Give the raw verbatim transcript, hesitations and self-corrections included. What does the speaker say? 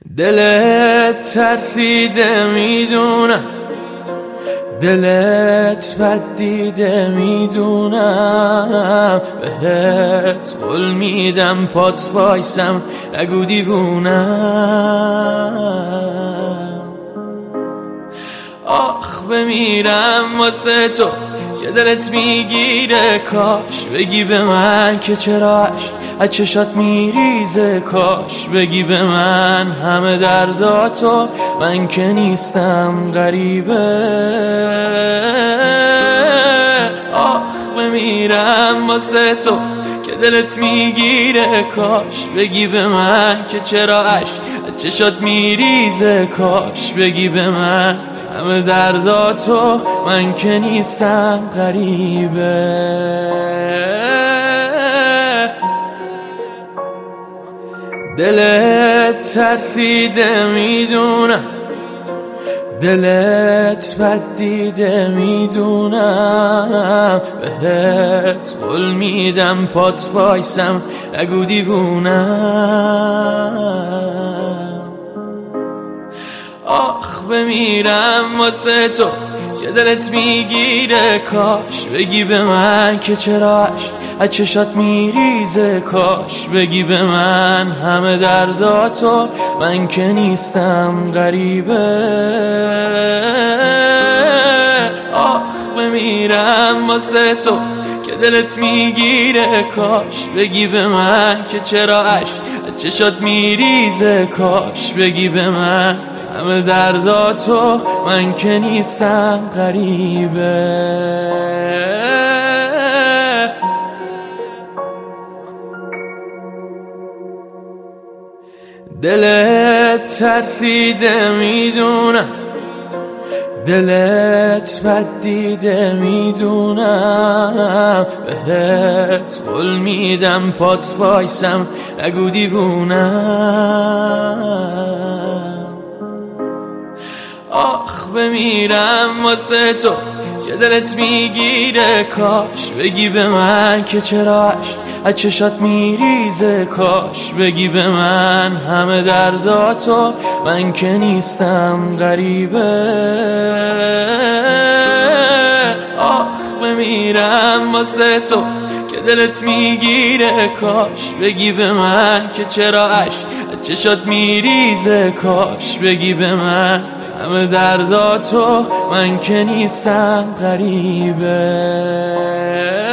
دلت ترسیده میدونم، دلت بد دیده میدونم، بهت قول میدم پات وایسم، نگو دیوونم. آخ بمیرم واسه تو که دلت میگیره، کاش بگی به من که چرا عشق از چشات میریزه، کاش بگی به من همه درداتو، من که نیستم غریبه. آخ بمیرم واسه تو که دلت میگیره، کاش بگی به من که چرا عشق از چشات میریزه، کاش بگی به من همه درداتو، من که نیستم غریبه. دلت ترسیده میدونم، دلت بد دیده میدونم، بهت قول میدم پات وایسم، نگو دیوونم. آخ بمیرم واسه تو که دلت میگیره، کاش بگی به من که چرا عشق از چشات میریزه، کاش بگی به من همه درداتو، من که نیستم غریبه. آخ بمیرم واسه تو که دلت میگیره، کاش بگی به من که چرا عشق از چشات میریزه، کاش بگی به من همه درداتو، من که نیستم غریبه. دلت ترسیده میدونم، دلت بد دیده میدونم، بهت قول میدم پات وایسم، نگو دیوونم. آخ بمیرم واسه تو که دلت میگیره، کاش بگی به من که چرا عشق از چشات میریزه، کاش بگی به من همه درداتو، من که نیستم غریبه. آخ بمیرم واسه تو که دلت میگیره، کاش بگی به من که چرا عشق از چشات میریزه، کاش بگی به من همه درداتو، من که نیستم غریبه.